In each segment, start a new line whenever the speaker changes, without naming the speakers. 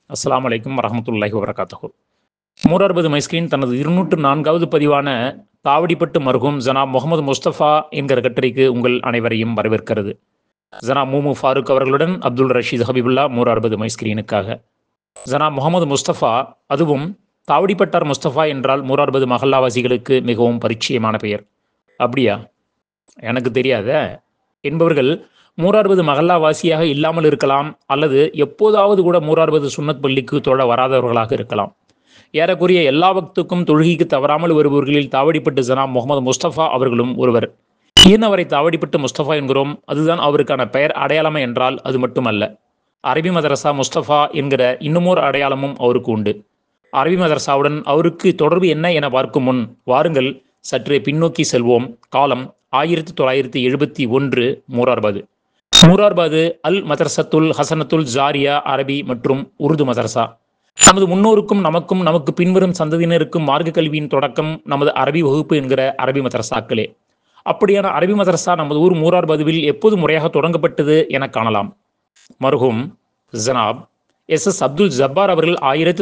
அஸ்ஸலாமு அலைக்கும் வரஹ்மத்துல்லாஹி வபரகாத்துஹு. மூரார்பது மைஸ்கிரீன் தனது 204வது பதிவான தாவடிப்பட்டு மர்ஹூம் ஜனாப் முகமது முஸ்தபா என்கிற கட்டுரைக்கு உங்கள் அனைவரையும் வரவேற்கிறது. ஜனாப் மூமு ஃபாரூக் அவர்களுடன் அப்துல் ரஷீத் ஹபீபுல்லா மூரார்பது மைஸ்கிரீனுக்காக. ஜனாப் முகமது முஸ்தபா, அதுவும் தாவடிப்பட்டார் முஸ்தபா என்றால் மூரார்பது மஹல்லாவாசிகளுக்கு மிகவும் பரிச்சயமான பெயர். அப்படியா? எனக்கு தெரியாதே என்பவர்கள் மூரார்பது மஹல்லாவாசியாக இல்லாமல் இருக்கலாம், அல்லது எப்போதாவது கூட மூரார்பது சுன்னத் பள்ளிக்கு தொழ வராதவர்களாக இருக்கலாம். ஏறக்குறைய எல்லா வக்துக்கும் தொழுகைக்கு தவறாமல் வருபவர்களில் தாவடிப்பட்டு ஜனாப் முகமது முஸ்தபா அவர்களும் ஒருவர். ஏன் அவரை தாவடிப்பட்டு முஸ்தபா என்கிறோம்? அதுதான் அவருக்கான பெயர் அடையாளமே என்றால் அது மட்டுமல்ல. அரபி மதரசா முஸ்தபா என்கிற இன்னுமோர் அடையாளமும் அவருக்கு உண்டு. அரபி மதரசாவுடன் அவருக்கு தொடர்பு என்ன என பார்க்கும் முன் வாருங்கள் சற்றே பின்னோக்கி செல்வோம். காலம் 1971 மூரார்பாது. மூரார்பாது அல் மதரசத்துல் ஹசனத்துல் ஜாரியா அரபி மற்றும் உருது மதரசா. நமது முன்னோருக்கும் நமக்கும் நமக்கு பின்வரும் சந்ததியினருக்கும் மார்க்க கல்வியின் தொடக்கம் நமது அரபி வகுப்பு என்கிற அரபி மதரசாக்களே. அப்படியான அரபி மதரசா நமது ஊர் மூரார்பாதுவில் எப்போது முறையாக தொடங்கப்பட்டது என காணலாம். மர்ஹூம் ஜனாப் எஸ் அப்துல் ஜப்பார் அவர்கள்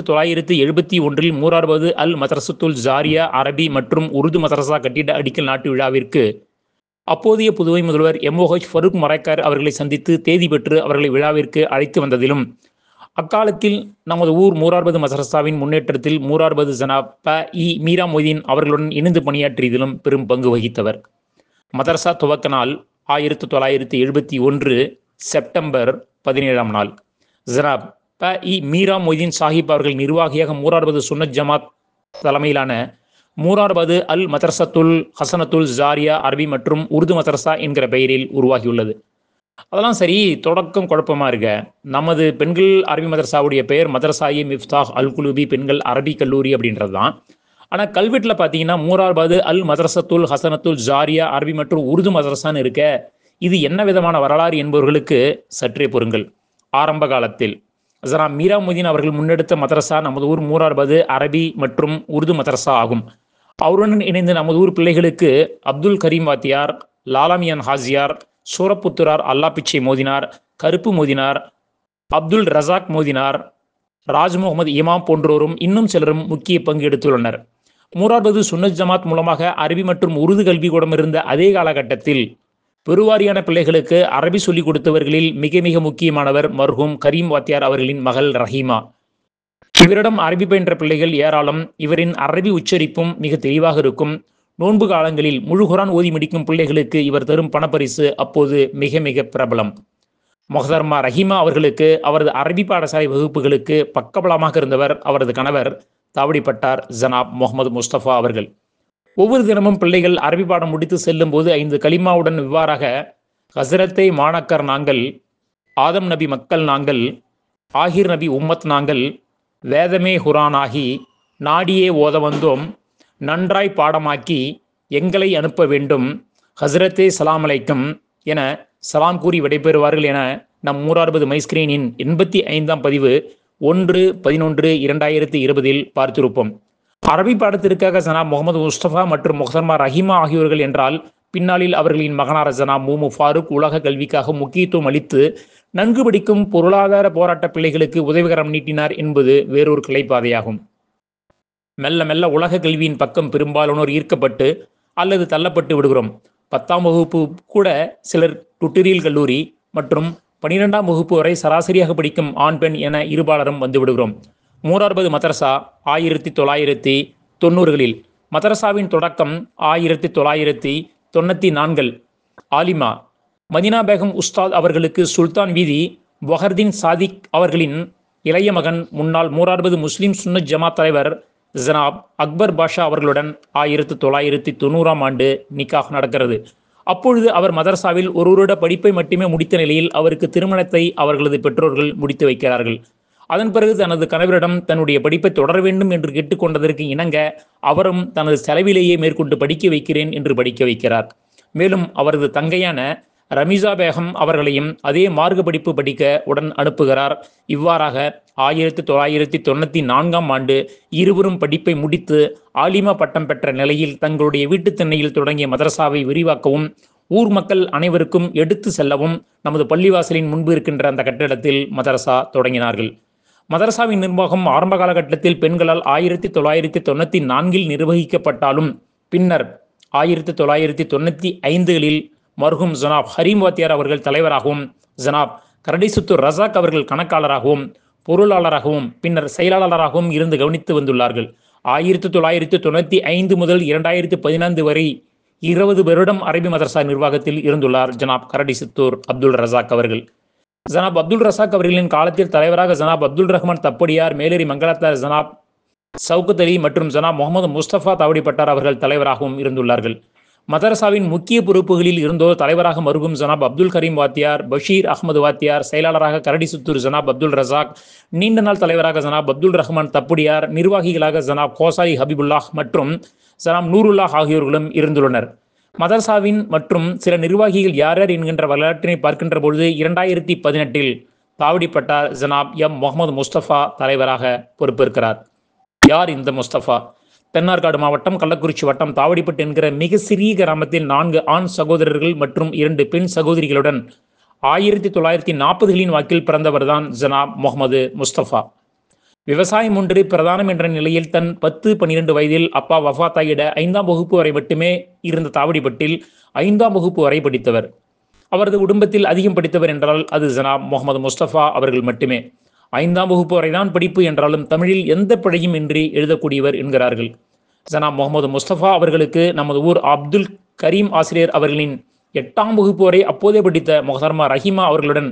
1971 மூரார்பாது அல் மதரசத்துல் ஜாரியா அரபி மற்றும் உருது மதரசா கட்டிட அடிக்கல் நாட்டு விழாவிற்கு அப்போதைய புதுவை முதல்வர் MOH ஃபரூக் மரைக்கார் அவர்களை சந்தித்து தேதி பெற்று அவர்களை விழாவிற்கு அழைத்து வந்ததிலும், அக்காலத்தில் நமது ஊர் மூரார்பது மதரசாவின் முன்னேற்றத்தில் மூரார்பது ஜனாப் ப.இ. மீரா மொய்தீன் அவர்களுடன் இணைந்து பணியாற்றியதிலும் பெரும் பங்கு வகித்தவர். மதரசா துவக்க நாள் 1971 செப்டம்பர் 17ஆம் நாள். ஜனாப் ப.இ. மீரா மொய்தீன் சாஹிப் அவர்கள் நிர்வாகியாக மூரார்பது சுன்னத் ஜமாத் தலைமையிலான மூரார்பாது அல் மதரசத்துல் ஹசனத்துல் ஜாரியா அரபி மற்றும் உருது மதரசா என்கிற பெயரில் உருவாகியுள்ளது. அதெல்லாம் சரி, தொடக்கம் குழப்பமா இருக்க. நமது பெண்கள் அரபி மதரசாவுடைய பெயர் மதரசாயி மிஃப்தாஹ் அல் குலூபி பெண்கள் அரபி கல்லூரி அப்படின்றது தான். ஆனால் கல்வெட்டில் பார்த்தீங்கன்னா மூரார்பாது அல் மதரசத்துல் ஹசனத்துல் ஜாரியா அரபி மற்றும் உருது மதரசான்னு இருக்க. இது என்ன விதமான வரலாறு என்பவர்களுக்கு சற்றே பொறுங்கள். ஆரம்ப காலத்தில் ஜனாப் மீரா மொய்தீன் அவர்கள் முன்னெடுத்த மதரசா நமது ஊர் மூரார்பாது அரபி மற்றும் உருது மதரசா ஆகும். அவருடன் இணைந்து நமது ஊர் பிள்ளைகளுக்கு அப்துல் கரீம் வாத்தியார், லாலாமியான் ஹாஜியார், சூரப்புத்துரார் அல்லா பிச்சை மோதினார், கருப்பு மோதினார், அப்துல் ரசாக் மோதினார், ராஜ் முகமது இமாம் போன்றோரும் இன்னும் சிலரும் முக்கிய பங்கு எடுத்துள்ளனர். மூரார்பாது சுன்னத் ஜமாத் மூலமாக அரபி மற்றும் உருது கல்வி கூடம் இருந்த அதே காலகட்டத்தில் பெருவாரியான பிள்ளைகளுக்கு அரபி சொல்லிக் கொடுத்தவர்களில் மிக மிக முக்கியமானவர் மர்ஹூம் கரீம் வாத்தியார் அவர்களின் மகள் ரஹீமா. இவரிடம் அரபி பயின்ற பிள்ளைகள் ஏராளம். இவரின் அரபி உச்சரிப்பும் மிக தெளிவாக இருக்கும். நோன்பு காலங்களில் முழு குரான் ஓதி முடிக்கும் பிள்ளைகளுக்கு இவர் தரும் பணப்பரிசு அப்போது மிக மிக பிரபலம். மொஹதர்மா ரஹீமா அவர்களுக்கு அவரது அரபி பாடசாலை வகுப்புகளுக்கு பக்கபலமாக இருந்தவர் அவரது கணவர் தாவடிப்பட்டார் ஜனாப் முகமது முஸ்தபா அவர்கள். ஒவ்வொரு தினமும் பிள்ளைகள் அரபி பாடம் முடித்து செல்லும் போது 5 கலிமாவுடன் இவ்வாறாக: ஹசரத்தை மாணக்கர் நாங்கள், ஆதம் நபி மக்கள் நாங்கள், ஆஹிர் நபி உம்மத் நாங்கள், வேதமே குரானாகி நாடியே ஓத வந்தோம், நன்றாய் பாடமாக்கி எங்களை அனுப்ப வேண்டும், ஹசரத்தே சலாம் அலைக்கும் என சலாம் கூறி விடைபெறுவார்கள் என நம் மூரார்பது மைஸ்கிரீனின் 85ஆம் பதிவு 1/11/2020 பார்த்திருப்போம். அரபி பாடத்திற்காக ஜனாப் முகமது முஸ்தபா மற்றும் முஹதர்மா ரஹீமா ஆகியோர்கள் என்றால், பின்னாளில் அவர்களின் மகனார ஜனாப் மூமு ஃபாரூக் உலக கல்விக்காக முக்கியத்துவம் அளித்து நன்கு படிக்கும் பொருளாதார போராட்ட பிள்ளைகளுக்கு உதவிகரம் நீட்டினார் என்பது வேறொரு கிளைப்பாதையாகும். மெல்ல மெல்ல உலக கல்வியின் பக்கம் பெரும்பாலானோர் ஈர்க்கப்பட்டு அல்லது தள்ளப்பட்டு விடுகிறோம். 10ஆம் வகுப்பு கூட சிலர் டுட்டோரியல் கல்லூரி மற்றும் 12ஆம் வகுப்பு வரை சராசரியாக படிக்கும் ஆண் பெண் என இருபாலரும் வந்து விடுகிறோம். மூரார்பாது மதரசா 1990களில். மதரசாவின் தொடக்கம் 1994. ஆலிமா மதினா பேகம் உஸ்தாத் அவர்களுக்கு சுல்தான் வீதி வஹர்தீன் சாதிக் அவர்களின் இளைய மகன் முன்னாள் மூரார்பாது முஸ்லிம் சுன்னத் ஜமாத் தலைவர் ஜனாப் அக்பர் பாஷா அவர்களுடன் 1990ஆம் ஆண்டு நிக்காஹ் நடக்கிறது. அப்பொழுது அவர் மதரசாவில் ஒரு வருட படிப்பை மட்டுமே முடித்த நிலையில் அவருக்கு திருமணத்தை அவர்களது பெற்றோர்கள் முடித்து வைக்கிறார்கள். அதன் பிறகு தனது கணவரிடம் தன்னுடைய படிப்பை தொடர வேண்டும் என்று கேட்டுக்கொண்டதற்கு இணங்க அவரும் தனது செலவிலேயே மேற்கொண்டு படிக்க வைக்கிறேன் என்று படிக்க வைக்கிறார். மேலும் அவரது தங்கையான ரமீசா பேகம் அவர்களையும் அதே மார்க்க படிப்பு படிக்க உடன் அனுப்புகிறார். இவ்வாறாக 1994ஆம் ஆண்டு இருவரும் படிப்பை முடித்து ஆலிமா பட்டம் பெற்ற நிலையில் தங்களுடைய வீட்டு திண்ணையில் தொடங்கிய மதரசாவை விரிவாக்கவும் ஊர் மக்கள் அனைவருக்கும் எடுத்து செல்லவும் நமது பள்ளிவாசலின் முன்பு இருக்கின்ற அந்த கட்டிடத்தில் மதரசா தொடங்கினார்கள். மதரசாவின் நிர்வாகம் ஆரம்ப காலகட்டத்தில் பெண்களால் 1994 நிர்வகிக்கப்பட்டாலும் பின்னர் 1995களில் மர்ஹூம் ஜனாப் ஹரீம் வாத்தியார் அவர்கள் தலைவராகவும், ஜனாப் கரடிசுத்தூர் ரசாக் அவர்கள் கணக்காளராகவும், பொருளாளராகவும், பின்னர் செயலாளராகவும் இருந்து கவனித்து வந்துள்ளார்கள். 1995 முதல் 2014 வரை 20 வருடம் அரபி மதரசா நிர்வாகத்தில் இருந்துள்ளார் ஜனாப் கரடிசுத்தூர் அப்துல் ரசாக் அவர்கள். ஜனாப் அப்துல் ரசாக் அவர்களின் காலத்தில் தலைவராக ஜனாப் அப்துல் ரஹ்மான் தப்படியார், மேலேரி மங்கலத்தார் ஜனாப் சவுகத் அலி மற்றும் ஜனாப் முகமது முஸ்தபா தாவடிப்பட்டார் அவர்கள் தலைவராகவும் இருந்துள்ளார்கள். மதரசாவின் முக்கிய பொறுப்புகளில் இருந்தோர் தலைவராக மருகும் ஜனாப் அப்துல் கரீம் வாத்தியார், பஷீர் அஹ்மது வாத்தியார், செயலாளராக கரடிசுத்தூர் ஜனாப் அப்துல் ரசாக், நீண்ட நாள் தலைவராக ஜனாப் அப்துல் ரஹ்மான் தப்புடியார், நிர்வாகிகளாக ஜனாப் கோசாலி ஹபிபுல்லாஹ் மற்றும் ஜனாப் நூருல்லாஹ் ஆகியோர்களும் இருந்துள்ளனர். மதரசாவின் மற்றும் சில நிர்வாகிகள் யார் யார் என்கின்ற வரலாற்றினை பார்க்கின்ற பொழுது 2018 தாவடிப்பட்டார் ஜனாப் முகமது முஸ்தபா தலைவராக பொறுப்பேற்கிறார். யார் இந்த முஸ்தபா? தென்னார்காடு மாவட்டம் கள்ளக்குறிச்சி வட்டம் தாவடிப்பட்டு என்கிற மிக சிறிய கிராமத்தில் 4 ஆண் சகோதரர்கள் மற்றும் 2 பெண் சகோதரிகளுடன் 1940களின் வாக்கில் பிறந்தவர்தான் ஜனாப் முகமது முஸ்தபா. விவசாயம் ஒன்று பிரதானம் என்ற நிலையில் தன் 10-12 வயதில் அப்பா வஃபாத்தாகிட 5ஆம் வகுப்பு வரை மட்டுமே இருந்த தாவடிப்பட்டில் 5ஆம் வகுப்பு வரை படித்தவர். அவரது குடும்பத்தில் அதிகம் படித்தவர் என்றால் அது ஜனாப் முகமது முஸ்தபா அவர்கள் மட்டுமே. 5ஆம் வகுப்பு வரைதான் படிப்பு என்றாலும் தமிழில் எந்த பிழையும் இன்றி எழுதக்கூடியவர் என்கிறார்கள். ஜனாப் முகமது முஸ்தபா அவர்களுக்கு நமது ஊர் அப்துல் கரீம் ஆசிரியர் அவர்களின் 8ஆம் வகுப்பு வரை அப்போதே படித்த முஹதர்மா ரஹீமா அவர்களுடன்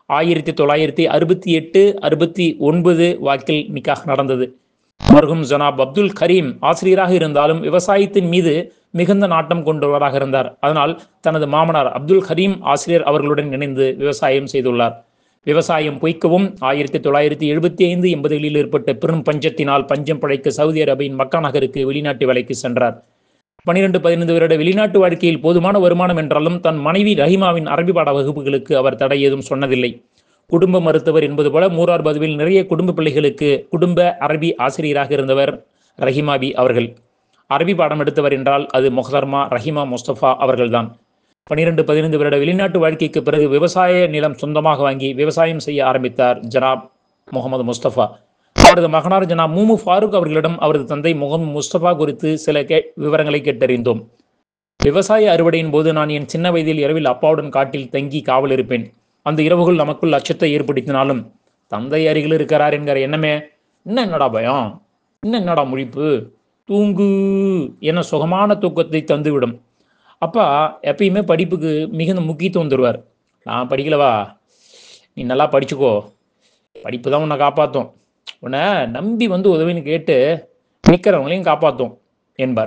1968-69 வாக்கில் நிக்காஹ் நடந்தது. மர்ஹூம் ஜனாப் அப்துல் கரீம் ஆசிரியராக இருந்தாலும் விவசாயத்தின் மீது மிகுந்த நாட்டம் கொண்டவராக இருந்தார். அதனால் தனது மாமனார் அப்துல் கரீம் ஆசிரியர் அவர்களுடன் இணைந்து விவசாயம் செய்துள்ளார். விவசாயம் பொய்க்கவும் 1975-80களில் ஏற்பட்ட பெரும் பஞ்சத்தினால் பஞ்சம் படைக்க சவுதி அரேபியின் மக்கா நகருக்கு வெளிநாட்டு வேலைக்கு சென்றார். 12-15 வருட வெளிநாட்டு வாழ்க்கையில் போதுமான வருமானம் என்றாலும் தன் மனைவி ரஹீமாவின் அரபி பாட வகுப்புகளுக்கு அவர் தடை ஏதும் சொன்னதில்லை. குடும்ப மருத்துவர் என்பது போல மூரார் பதுவில் நிறைய குடும்ப பிள்ளைகளுக்கு குடும்ப அரபி ஆசிரியராக இருந்தவர் ரஹீமாபி அவர்கள். அரபி பாடம் எடுத்தவர் என்றால் அது முஹதர்மா ரஹீமா முஸ்தபா அவர்கள்தான். 12-15 வருட வெளிநாட்டு வாழ்க்கைக்கு பிறகு விவசாய நிலம் சொந்தமாக வாங்கி விவசாயம் செய்ய ஆரம்பித்தார் ஜனாப் முகமது முஸ்தபா. அவரது மகனார் ஜனாப் மூமு ஃபாரூக் அவர்களிடம் அவரது தந்தை முகமது முஸ்தபா குறித்து சில விவரங்களை கேட்டறிந்தோம். விவசாய அறுவடையின் போது நான் என் சின்ன வயதில் இரவில் அப்பாவுடன் காட்டில் தங்கி காவல் இருப்பேன். அந்த இரவுகள் நமக்குள் அச்சத்தை ஏற்படுத்தினாலும் தந்தை அருகில் இருக்கிறார் என்கிற எண்ணமே இன்னும் என்னடா பயம், இன்னும் என்னடா முழிப்பு, தூங்கு என சுகமான தூக்கத்தை தந்துவிடும். அப்பா எப்பயுமே படிப்புக்கு மிகுந்த முக்கியத்துவம் தருவார். நான் படிக்கலவா, நீ நல்லா படிச்சுக்கோ, படிப்பு தான் உன்னை காப்பாற்றும், உன்னை நம்பி உதவின்னு கேட்டு நிற்கிறவங்களையும் காப்பாற்றும் என்பார்.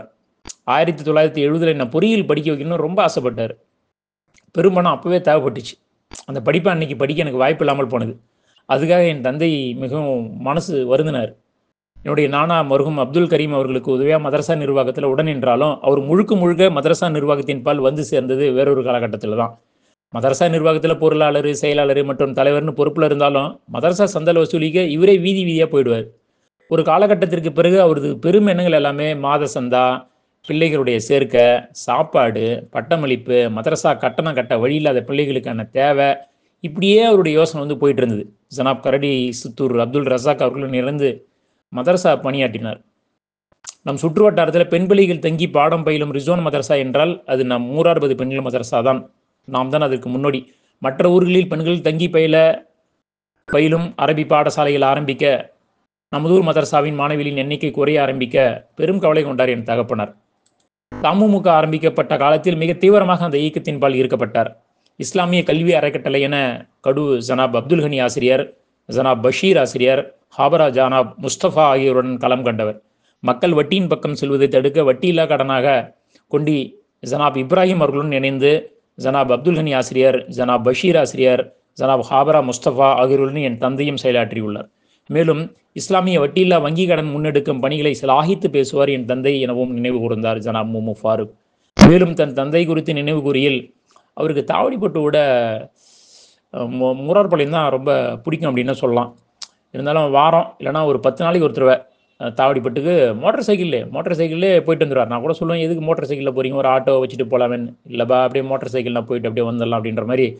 1970 என்னை பொறியியல் படிக்க வைக்கணும்னு ரொம்ப ஆசைப்பட்டார். பெரும்பணம் அப்போவே தேவைப்பட்டுச்சு. அந்த படிப்பை அன்னைக்கு படிக்க எனக்கு வாய்ப்பு இல்லாமல் போனது. அதுக்காக என் தந்தை மிகவும் மனசு வருந்தினார். என்னுடைய நானா மர்ஹூம் அப்துல் கரீம் அவர்களுக்கு உதவியாக மதரசா நிர்வாகத்தில் உடன் என்றாலும் அவர் முழுக்க மதரசா நிர்வாகத்தின் பால் வந்து சேர்ந்தது வேறொரு காலகட்டத்தில் தான். மதரசா நிர்வாகத்தில் பொருளாளர், செயலாளர் மற்றும் தலைவர்னு பொறுப்பில் இருந்தாலும் மதரசா சந்தல் வசூலிக்க இவரே வீதியாக போயிடுவார். ஒரு காலகட்டத்திற்கு பிறகு அவரது பெரும் எண்ணங்கள் எல்லாமே மாத சந்தா, பிள்ளைகளுடைய சேர்க்கை, சாப்பாடு, பட்டமளிப்பு, மதரசா கட்டணம் கட்ட வழி இல்லாத பிள்ளைகளுக்கான தேவை, இப்படியே அவருடைய யோசனை போயிட்டு இருந்தது. ஜனாப் கரடி சித்தூர் அப்துல் ரசாக் அவர்களுடன் இணைந்து மதரசா பணியாற்றினார். நம் சுற்று வட்டாரத்தில் பெண் பிள்ளைகள் தங்கி பாடம் பயிலும் ரிஸ்வான் மதரசா என்றால் அது நம் மூரார்பது பெண்கள் மதரசா தான். நாம் தான் அதற்கு முன்னோடி. மற்ற ஊர்களில் பெண்கள் தங்கி பயிலும் அரபி பாடசாலைகள் ஆரம்பிக்க நமது ஊர் மதரசாவின் மாணவிகளின் எண்ணிக்கை குறைய ஆரம்பிக்க பெரும் கவலை கொண்டார் என் தகப்பனார். தமுமுக ஆரம்பிக்கப்பட்ட காலத்தில் மிக தீவிரமாக அந்த இயக்கத்தின் பால் ஈர்க்கப்பட்டார். இஸ்லாமிய கல்வி அறக்கட்டளை என கடு ஜனாப் அப்துல் கனி ஆசிரியர், ஜனாப் பஷீர் ஆசிரியர், ஹாபரா ஜனாப் முஸ்தபா ஆகியோருடன் களம் கண்டவர். மக்கள் வட்டியின் பக்கம் செல்வதை தடுக்க வட்டியில்லா கடனாக கொண்டு ஜனாப் இப்ராஹிம் அவர்களுடன் இணைந்து ஜனாப் அப்துல் கனி ஆசிரியர், ஜனாப் பஷீர் ஆசிரியர், ஜனாப் ஹாபரா முஸ்தபா ஆகியோருடன் என் தந்தையும் செயலாற்றியுள்ளார். மேலும் இஸ்லாமிய வட்டியில்லா வங்கி கடன் முன்னெடுக்கும் பணிகளை சிலாகித்து பேசுவார் என் தந்தை எனவும் நினைவு கூர்ந்தார் ஜனாப் மூமு ஃபாரூக். மேலும் தன் தந்தை குறித்து நினைவு கூறியில் அவருக்கு தாவடிப்பட்டு விட மூரார்பாளையம் தான் ரொம்ப பிடிக்கும் அப்படின்னு சொல்லலாம். இருந்தாலும் வாரம் இல்லைனா ஒரு 10 நாளைக்கு ஒரு தடவை தாவடிப்பட்டுக்கு மோட்டார் சைக்கிள்லே போயிட்டு வந்துடுவார். நான் கூட சொல்லுவேன், எதுக்கு மோட்டார் சைக்கிளில் போகிறீங்க, ஒரு ஆட்டோ வச்சுட்டு போகலாமேன்னு. இல்லைப்பா அப்படியே மோட்டார் சைக்கிள் நான் போயிட்டு அப்படியே வந்துடலாம் அப்படின்ற மாதிரி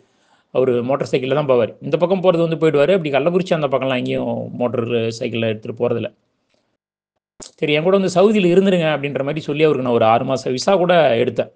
அவர் மோட்டார் சைக்கிளில் தான் போவார். இந்த பக்கம் போகிறது வந்து போயிடுவார். அப்படி கள்ளக்குறிச்சி அந்த பக்கம்லாம் எங்கேயும் மோட்டர் சைக்கிளில் எடுத்துகிட்டு போகிறதில்ல. சரி, என் கூட வந்து சவுதியில் இருந்துருங்க அப்படின்ற மாதிரி சொல்லி அவருக்கு நான் ஒரு 6 மாதம் விசா கூட எடுத்தேன்.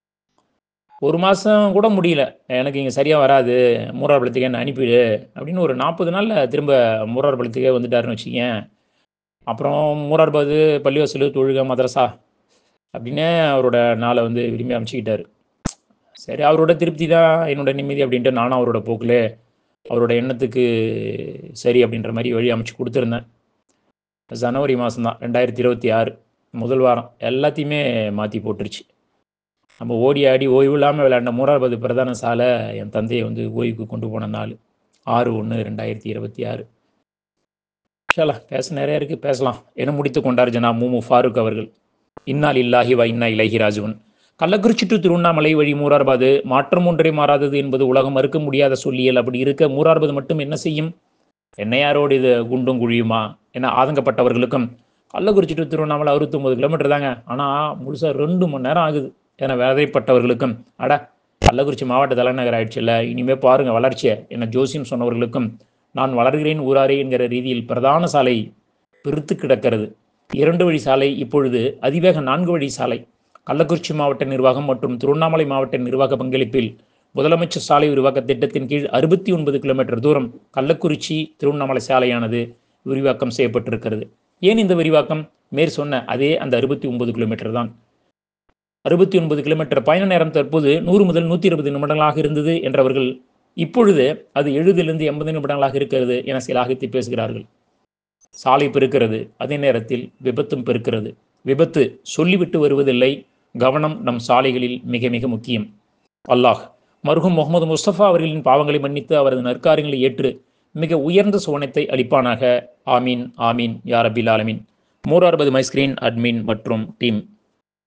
1 மாதம் கூட முடியல. எனக்கு இங்கே சரியாக வராது, மூரார்பாளையத்துக்கு என்ன அனுப்பிடு அப்படின்னு ஒரு 40 நாளில் திரும்ப மூரார்பாளையத்துக்கே வந்துட்டாருன்னு வச்சுக்கேன். அப்புறம் மூரார்பாது, பள்ளிவாசல், தொழுகை, மதரசா அப்படின்னு அவரோட நாளை வந்து விரும்பி அமைச்சிக்கிட்டாரு. சரி, அவரோட திருப்தி தான் என்னோட நிம்மதி அப்படின்ட்டு நானும் அவரோட போக்கில் அவரோட எண்ணத்துக்கு சரி அப்படின்ற மாதிரி வழி அமைச்சு கொடுத்துருந்தேன். ஜனவரி மாதம் தான் 2026 முதல் வாரம் எல்லாத்தையுமே மாற்றி போட்டுருச்சு. நம்ம ஓடி ஆடி ஓய்வு இல்லாமல் விளையாண்ட மூரார்பாது பிரதான சாலை என் தந்தையை வந்து ஓய்வுக்கு கொண்டு போன நாள் 6/1/2026. பேச நிறைய இருக்குது, பேசலாம் என முடித்து கொண்டார் ஜனாப் மூமு ஃபாரூக் அவர்கள். இன்னா லில்லாஹி வ இன்னா இலைஹி ராஜிஊன். கள்ளக்குறிச்சி டு திருவண்ணாமலை வழி மூரார்பாது மாற்றம் ஒன்றே மாறாதது என்பது உலகம் மறுக்க முடியாத சொல்லியல். அப்படி இருக்க மூரார்பாது மட்டும் என்ன செய்யும்? என்னையாரோடு இது குண்டும் குழியுமா என ஆதங்கப்பட்டவர்களுக்கும், கள்ளக்குறிச்சி டு திருவண்ணாமலை 69 கிலோமீட்டர் தாங்க, ஆனால் முழுசாக 2 மணி நேரம் ஆகுது என வேதைப்பட்டவர்களுக்கும், அட கள்ளக்குறிச்சி மாவட்ட தலைநகர் ஆயிடுச்சுல்ல, இனிமேல் பாருங்கள் வளர்ச்சியை என ஜோசியம் சொன்னவர்களுக்கும், நான் வளர்கிறேன் ஊராரே என்கிற ரீதியில் பிரதான சாலை பெருத்து கிடக்கிறது. 2 வழி சாலை இப்பொழுது அதிவேக 4 வழி சாலை. கள்ளக்குறிச்சி மாவட்ட நிர்வாகம் மற்றும் திருவண்ணாமலை மாவட்ட நிர்வாக பங்களிப்பில் முதலமைச்சர் சாலை விரிவாக்க திட்டத்தின் கீழ் 69 கிலோமீட்டர் தூரம் கள்ளக்குறிச்சி திருவண்ணாமலை சாலையானது விரிவாக்கம் செய்யப்பட்டிருக்கிறது. ஏன் இந்த விரிவாக்கம்? மேற் சொன்ன அதே அந்த 69 கிலோமீட்டர் தான். 69 கிலோமீட்டர் பயண நேரம் தற்போது 100 முதல் 120 நிமிடங்களாக இருந்தது என்றவர்கள் இப்பொழுது அது 70 80 நிமிடங்களாக இருக்கிறது என சிலாகித்து பேசுகிறார்கள். சாலை பெருக்கிறது, அதே நேரத்தில் விபத்தும் பெருக்கிறது. விபத்து சொல்லிவிட்டு வருவதில்லை, கவனம் நம் சாலைகளில் மிக மிக முக்கியம். அல்லாஹ் மர்ஹூம் முகமது முஸ்தபா அவர்களின் பாவங்களை மன்னித்து அவரது நற்காரியங்களை ஏற்று மிக உயர்ந்த சுவனத்தை அளிப்பானாக. ஆமீன் ஆமீன் யா ரபில் ஆலமீன். மூரார்பாது மை ஸ்கிரீன் அட்மின் மற்றும் டீம்.